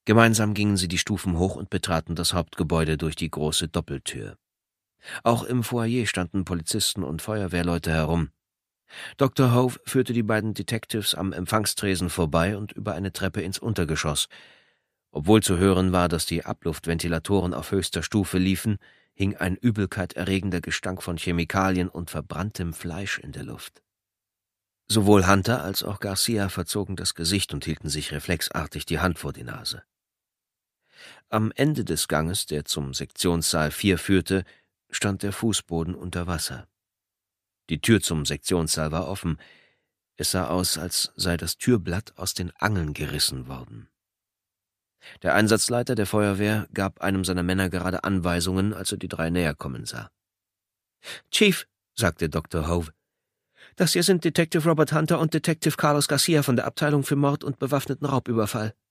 Gemeinsam gingen sie die Stufen hoch und betraten das Hauptgebäude durch die große Doppeltür. Auch im Foyer standen Polizisten und Feuerwehrleute herum. Dr. Hove führte die beiden Detectives am Empfangstresen vorbei und über eine Treppe ins Untergeschoss. Obwohl zu hören war, dass die Abluftventilatoren auf höchster Stufe liefen, hing ein übelkeiterregender Gestank von Chemikalien und verbranntem Fleisch in der Luft. Sowohl Hunter als auch Garcia verzogen das Gesicht und hielten sich reflexartig die Hand vor die Nase. Am Ende des Ganges, der zum Sektionssaal 4 führte, stand der Fußboden unter Wasser. Die Tür zum Sektionssaal war offen. Es sah aus, als sei das Türblatt aus den Angeln gerissen worden. Der Einsatzleiter der Feuerwehr gab einem seiner Männer gerade Anweisungen, als er die 3 näher kommen sah. »Chief«, sagte Dr. Hove, »das hier sind Detective Robert Hunter und Detective Carlos Garcia von der Abteilung für Mord und bewaffneten Raubüberfall.«